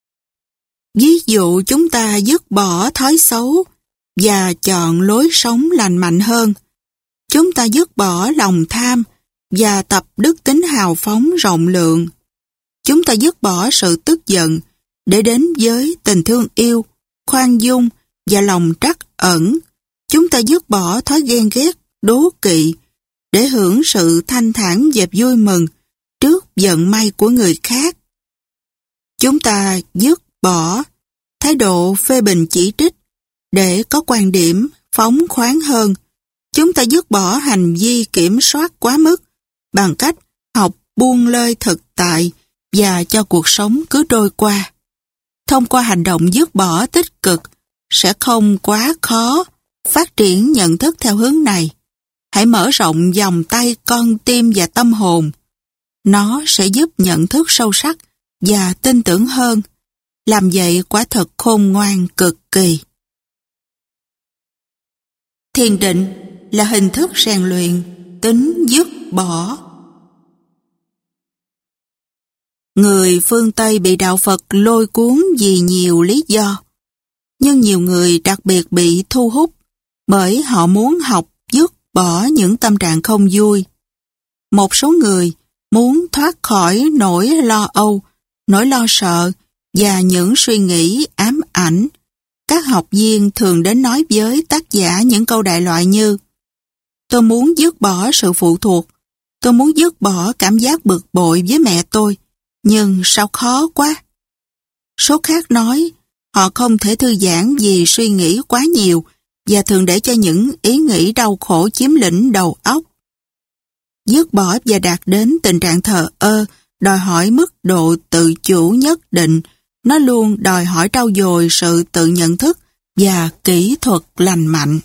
[SPEAKER 1] Ví dụ chúng ta dứt bỏ thói xấu và chọn lối sống lành mạnh hơn. Chúng ta dứt bỏ lòng tham và tập đức tính hào phóng rộng lượng. Chúng ta dứt bỏ sự tức giận để đến với tình thương yêu, khoan dung và lòng trắc ẩn. Chúng ta dứt bỏ thói ghen ghét, đố kỵ để hưởng sự thanh thản và vui mừng trước vận may của người khác. Chúng ta dứt bỏ thái độ phê bình chỉ trích để có quan điểm phóng khoáng hơn. Chúng ta dứt bỏ hành vi kiểm soát quá mức bằng cách học buông lơi thực tại và cho cuộc sống cứ trôi qua. Thông qua hành động dứt bỏ tích cực sẽ không quá khó phát triển nhận thức theo hướng này. Hãy mở rộng vòng tay con tim và tâm hồn. Nó sẽ giúp nhận thức sâu sắc và tin tưởng hơn. Làm vậy quả thật khôn ngoan cực kỳ. Thiền định là hình thức rèn luyện tính dứt bỏ. Người phương Tây bị đạo Phật lôi cuốn vì nhiều lý do. Nhưng nhiều người đặc biệt bị thu hút bởi họ muốn học dứt bỏ những tâm trạng không vui. Một số người muốn thoát khỏi nỗi lo âu, nỗi lo sợ và những suy nghĩ ám ảnh. Các học viên thường đến nói với tác giả những câu đại loại như: tôi muốn dứt bỏ sự phụ thuộc, tôi muốn dứt bỏ cảm giác bực bội với mẹ tôi, nhưng sao khó quá. Số khác nói họ không thể thư giãn vì suy nghĩ quá nhiều và thường để cho những ý nghĩ đau khổ chiếm lĩnh đầu óc. Dứt bỏ và đạt đến tình trạng thờ ơ đòi hỏi mức độ tự chủ nhất định. Nó luôn đòi hỏi trau dồi sự tự nhận thức và kỹ thuật lành mạnh.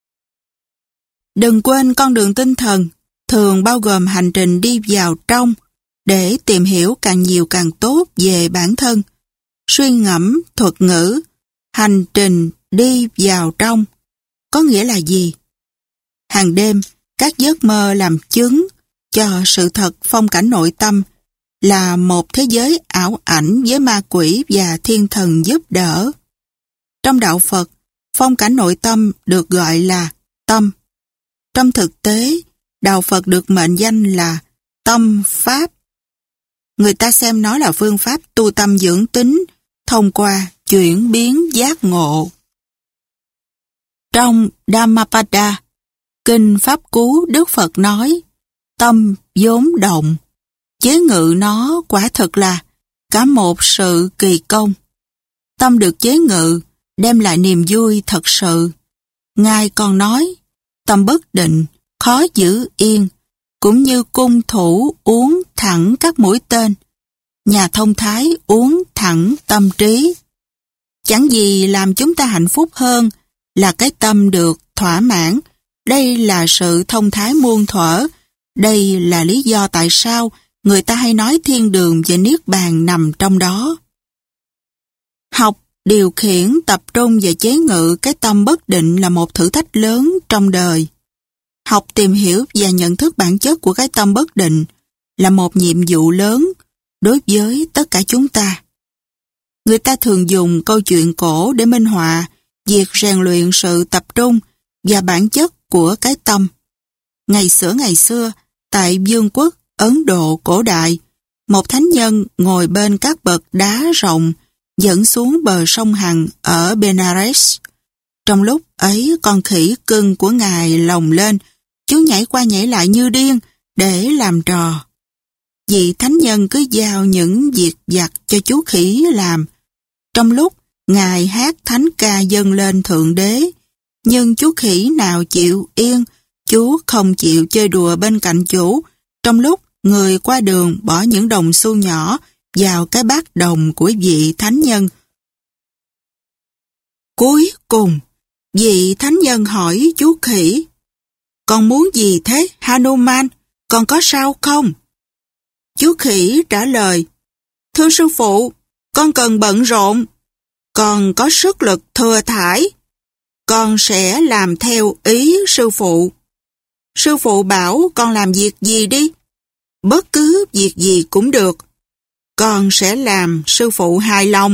[SPEAKER 1] Đừng quên con đường tinh thần thường bao gồm hành trình đi vào trong để tìm hiểu càng nhiều càng tốt về bản thân. Suy ngẫm thuật ngữ hành trình đi vào trong có nghĩa là gì? Hàng đêm, các giấc mơ làm chứng cho sự thật phong cảnh nội tâm là một thế giới ảo ảnh với ma quỷ và thiên thần giúp đỡ. Trong đạo Phật, phong cảnh nội tâm được gọi là tâm. Trong thực tế, đạo Phật được mệnh danh là tâm pháp. Người ta xem nó là phương pháp tu tâm dưỡng tính thông qua chuyển biến giác ngộ. Trong Dhammapada, Kinh Pháp Cú, Đức Phật nói, tâm vốn động, chế ngự nó quả thực là cả một sự kỳ công. Tâm được chế ngự, đem lại niềm vui thật sự. Ngài còn nói, tâm bất định, khó giữ yên, cũng như cung thủ uống thẳng các mũi tên. Nhà thông thái uống thẳng tâm trí. Chẳng gì làm chúng ta hạnh phúc hơn là cái tâm được thỏa mãn. Đây là sự thông thái muôn thuở. Đây là lý do tại sao người ta hay nói thiên đường và niết bàn nằm trong đó. Học điều khiển, tập trung và chế ngự cái tâm bất định là một thử thách lớn trong đời. Học tìm hiểu và nhận thức bản chất của cái tâm bất định là một nhiệm vụ lớn đối với tất cả chúng ta. Người ta thường dùng câu chuyện cổ để minh họa việc rèn luyện sự tập trung và bản chất của cái tâm. Ngày xưa ngày xưa, tại vương quốc Ấn Độ cổ đại, một thánh nhân ngồi bên các bậc đá rộng dẫn xuống bờ sông Hằng ở Benares. Trong lúc ấy, con khỉ cưng của ngài lồng lên, chú nhảy qua nhảy lại như điên để làm trò. Vị thánh nhân cứ giao những việc vặt cho chú khỉ làm. Trong lúc ngài hát thánh ca dâng lên Thượng Đế, nhưng chú khỉ nào chịu yên, chú không chịu chơi đùa bên cạnh chủ, trong lúc người qua đường bỏ những đồng xu nhỏ vào cái bát đồng của vị thánh nhân. Cuối cùng, vị thánh nhân hỏi chú khỉ, con muốn gì thế, Hanuman? Con có sao không? Chú khỉ trả lời, thưa sư phụ, con cần bận rộn. Con có sức lực thừa thãi. Con sẽ làm theo ý sư phụ. Sư phụ bảo con làm việc gì đi. Bất cứ việc gì cũng được. Con sẽ làm sư phụ hài lòng.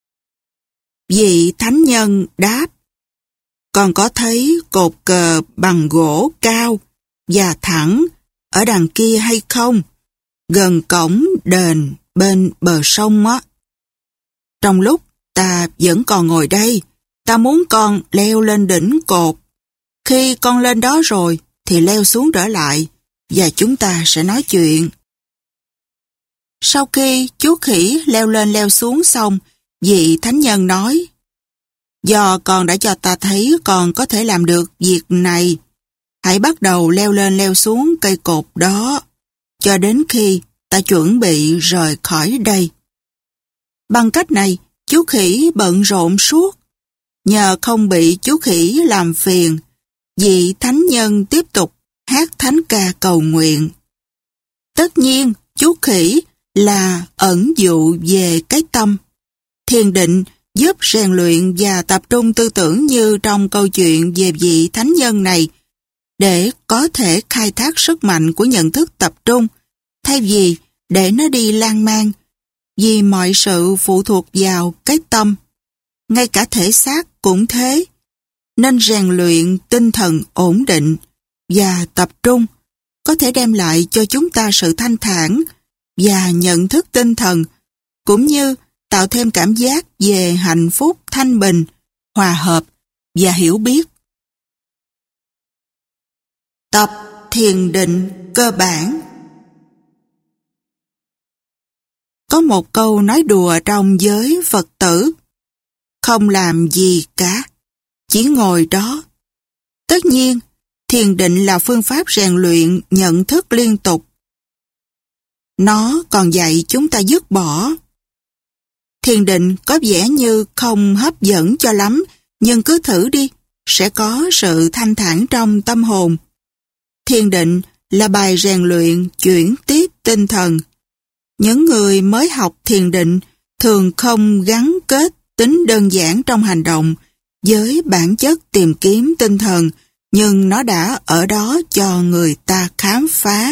[SPEAKER 1] Vị thánh nhân đáp, con có thấy cột cờ bằng gỗ cao và thẳng ở đằng kia hay không? Gần cổng đền bên bờ sông á. Trong lúc ta vẫn còn ngồi đây, ta muốn con leo lên đỉnh cột. Khi con lên đó rồi thì leo xuống trở lại và chúng ta sẽ nói chuyện. Sau khi chú khỉ leo lên leo xuống xong, vị thánh nhân nói, do con đã cho ta thấy con có thể làm được việc này, hãy bắt đầu leo lên leo xuống cây cột đó, cho đến khi ta chuẩn bị rời khỏi đây. Bằng cách này, chú khỉ bận rộn suốt. Nhờ không bị chú khỉ làm phiền, vị thánh nhân tiếp tục hát thánh ca cầu nguyện. Tất nhiên, chú khỉ là ẩn dụ về cái tâm. Thiền định giúp rèn luyện và tập trung tư tưởng như trong câu chuyện về vị thánh nhân này, để có thể khai thác sức mạnh của nhận thức tập trung, thay vì để nó đi lan man, vì mọi sự phụ thuộc vào cái tâm. Ngay cả thể xác cũng thế, nên rèn luyện tinh thần ổn định và tập trung có thể đem lại cho chúng ta sự thanh thản và nhận thức tinh thần, cũng như tạo thêm cảm giác về hạnh phúc, thanh bình, hòa hợp và hiểu biết. Tập thiền định cơ bản. Có một câu nói đùa trong giới Phật tử: không làm gì cả, chỉ ngồi đó. Tất nhiên, thiền định là phương pháp rèn luyện nhận thức liên tục. Nó còn dạy chúng ta dứt bỏ. Thiền định có vẻ như không hấp dẫn cho lắm, nhưng cứ thử đi, sẽ có sự thanh thản trong tâm hồn. Thiền định là bài rèn luyện chuyển tiếp tinh thần. Những người mới học thiền định thường không gắn kết tính đơn giản trong hành động với bản chất tìm kiếm tinh thần, nhưng nó đã ở đó cho người ta khám phá.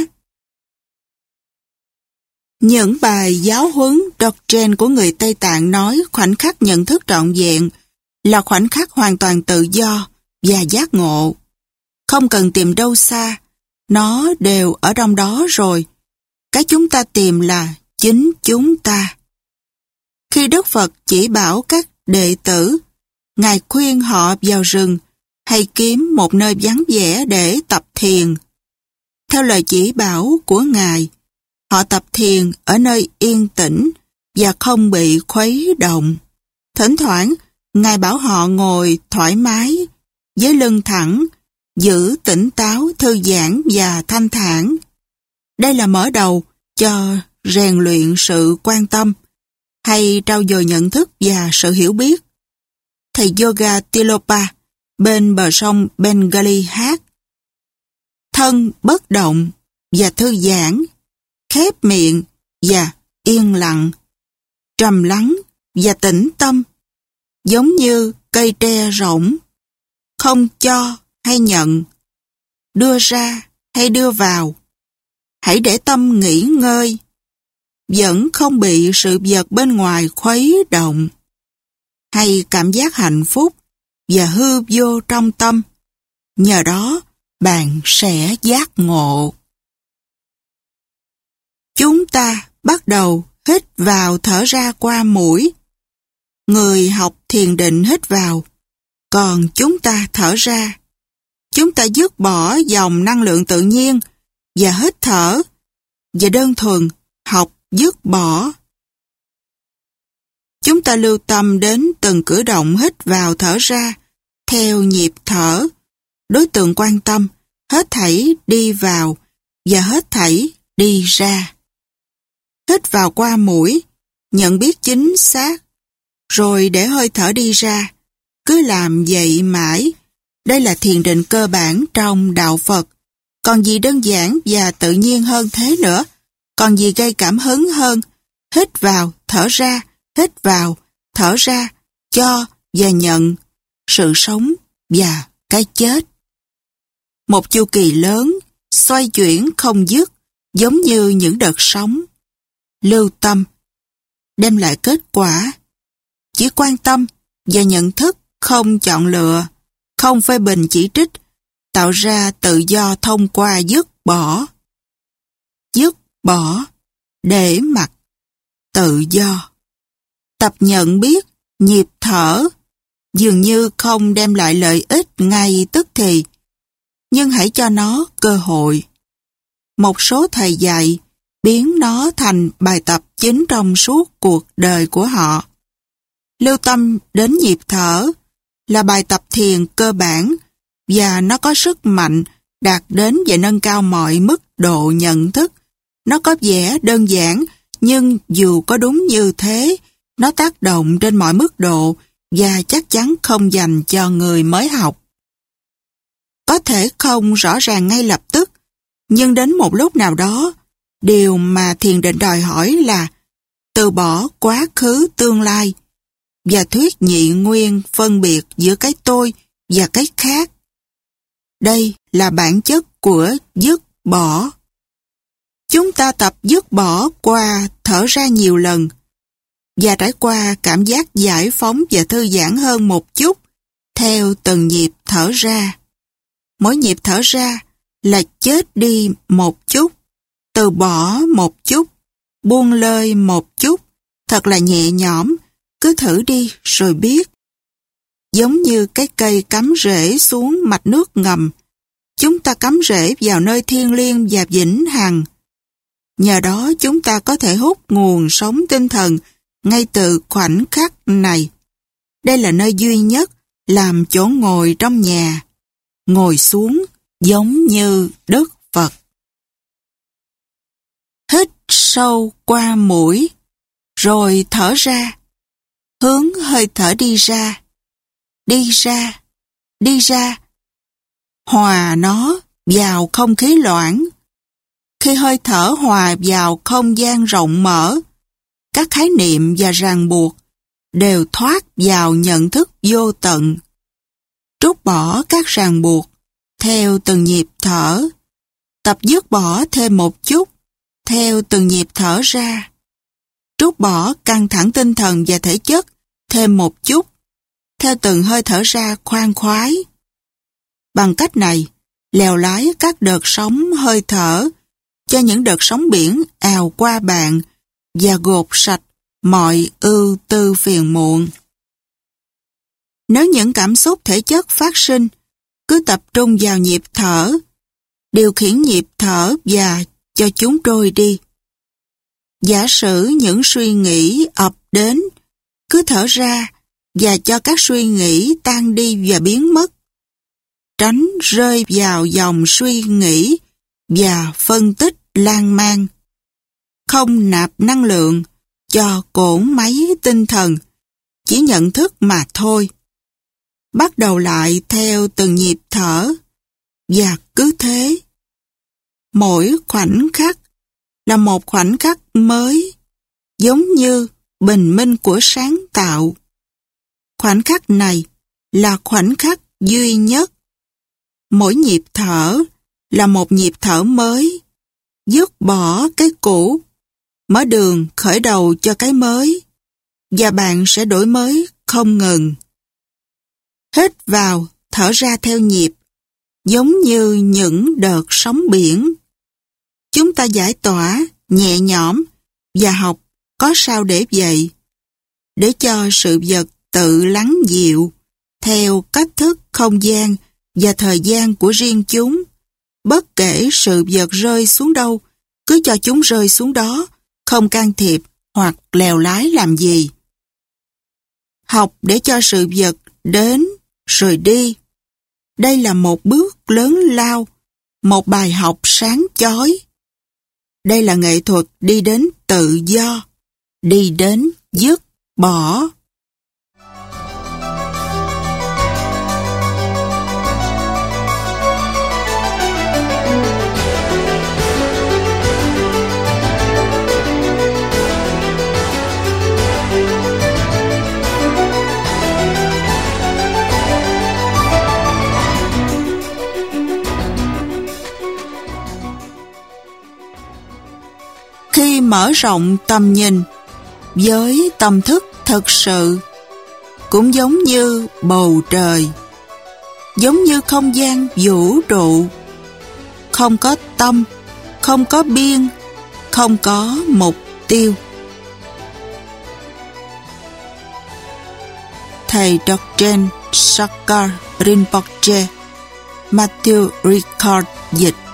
[SPEAKER 1] Những bài giáo huấn doctrine của người Tây Tạng nói khoảnh khắc nhận thức trọn vẹn là khoảnh khắc hoàn toàn tự do và giác ngộ. Không cần tìm đâu xa, nó đều ở trong đó rồi. Cái chúng ta tìm là chính chúng ta. Khi Đức Phật chỉ bảo các đệ tử, Ngài khuyên họ vào rừng hay kiếm một nơi vắng vẻ để tập thiền. Theo lời chỉ bảo của Ngài, họ tập thiền ở nơi yên tĩnh và không bị khuấy động. Thỉnh thoảng, Ngài bảo họ ngồi thoải mái, với lưng thẳng, giữ tỉnh táo, thư giãn và thanh thản. Đây là mở đầu cho rèn luyện sự quan tâm, hay trau dồi nhận thức và sự hiểu biết. Thầy yoga Tilopa bên bờ sông Bengali hát: thân bất động và thư giãn, khép miệng và yên lặng, trầm lắng và tĩnh tâm, giống như cây tre rỗng, không cho hay nhận, đưa ra hay đưa vào. Hãy để tâm nghỉ ngơi, vẫn không bị sự vật bên ngoài khuấy động. Hay cảm giác hạnh phúc và hư vô trong tâm. Nhờ đó, bạn sẽ giác ngộ. Chúng ta bắt đầu hít vào thở ra qua mũi. Người học thiền định hít vào, còn chúng ta thở ra. Chúng ta dứt bỏ dòng năng lượng tự nhiên và hít thở, và đơn thuần học dứt bỏ. Chúng ta lưu tâm đến từng cử động hít vào thở ra, theo nhịp thở. Đối tượng quan tâm, hết thảy đi vào và hết thảy đi ra. Hít vào qua mũi, nhận biết chính xác, rồi để hơi thở đi ra. Cứ làm vậy mãi. Đây là thiền định cơ bản trong đạo Phật. Còn gì đơn giản và tự nhiên hơn thế nữa? Còn gì gây cảm hứng hơn? Hít vào, thở ra, hít vào, thở ra, cho và nhận, sự sống và cái chết. Một chu kỳ lớn, xoay chuyển không dứt, giống như những đợt sóng. Lưu tâm, đem lại kết quả. Chỉ quan tâm và nhận thức, không chọn lựa, không phê bình chỉ trích, tạo ra tự do thông qua dứt bỏ. Dứt bỏ, để mặc, tự do. Tập nhận biết, nhịp thở, dường như không đem lại lợi ích ngay tức thì, nhưng hãy cho nó cơ hội. Một số thầy dạy biến nó thành bài tập chính trong suốt cuộc đời của họ. Lưu tâm đến nhịp thở là bài tập thiền cơ bản và nó có sức mạnh đạt đến và nâng cao mọi mức độ nhận thức. Nó có vẻ đơn giản, nhưng dù có đúng như thế, nó tác động trên mọi mức độ và chắc chắn không dành cho người mới học. Có thể không rõ ràng ngay lập tức, nhưng đến một lúc nào đó, điều mà thiền định đòi hỏi là từ bỏ quá khứ tương lai và thuyết nhị nguyên phân biệt giữa cái tôi và cái khác. Đây là bản chất của dứt bỏ. Chúng ta tập dứt bỏ qua thở ra nhiều lần và trải qua cảm giác giải phóng và thư giãn hơn một chút theo từng nhịp thở ra. Mỗi nhịp thở ra là chết đi một chút, từ bỏ một chút, buông lơi một chút, thật là nhẹ nhõm, cứ thử đi rồi biết. Giống như cái cây cắm rễ xuống mạch nước ngầm, chúng ta cắm rễ vào nơi thiêng liêng và vĩnh hằng. Nhờ đó chúng ta có thể hút nguồn sống tinh thần ngay từ khoảnh khắc này. Đây là nơi duy nhất làm chỗ ngồi trong nhà, ngồi xuống giống như Đức Phật. Hít sâu qua mũi, rồi thở ra, hướng hơi thở đi ra, đi ra, đi ra, hòa nó vào không khí loãng. Khi hơi thở hòa vào không gian rộng mở, các khái niệm và ràng buộc đều thoát vào nhận thức vô tận. Trút bỏ các ràng buộc theo từng nhịp thở, tập dứt bỏ thêm một chút theo từng nhịp thở ra. Trút bỏ căng thẳng tinh thần và thể chất thêm một chút theo từng hơi thở ra khoan khoái. Bằng cách này, lèo lái các đợt sóng hơi thở cho những đợt sóng biển ào qua bạn và gột sạch mọi ưu tư phiền muộn. Nếu những cảm xúc thể chất phát sinh, cứ tập trung vào nhịp thở, điều khiển nhịp thở và cho chúng trôi đi. Giả sử những suy nghĩ ập đến, cứ thở ra và cho các suy nghĩ tan đi và biến mất. Tránh rơi vào dòng suy nghĩ và phân tích lan man. Không nạp năng lượng cho cỗ máy tinh thần, chỉ nhận thức mà thôi. Bắt đầu lại theo từng nhịp thở, và cứ thế. Mỗi khoảnh khắc là một khoảnh khắc mới, giống như bình minh của sáng tạo. Khoảnh khắc này là khoảnh khắc duy nhất. Mỗi nhịp thở là một nhịp thở mới, dứt bỏ cái cũ, mở đường khởi đầu cho cái mới, và bạn sẽ đổi mới không ngừng. Hít vào, thở ra theo nhịp, giống như những đợt sóng biển. Chúng ta giải tỏa, nhẹ nhõm và học có sao để vậy, để cho sự vật tự lắng dịu theo cách thức không gian và thời gian của riêng chúng. Bất kể sự vật rơi xuống đâu, cứ cho chúng rơi xuống đó, không can thiệp hoặc lèo lái làm gì. Học để cho sự vật đến rồi đi. Đây là một bước lớn lao, một bài học sáng chói. Đây là nghệ thuật đi đến tự do, đi đến dứt bỏ. Khi mở rộng tầm nhìn với tâm thức thực sự, cũng giống như bầu trời, giống như không gian vũ trụ, không có tâm, không có biên, không có mục tiêu. Thầy Dokten Sakar Rinpoche, Matthew Ricard dịch.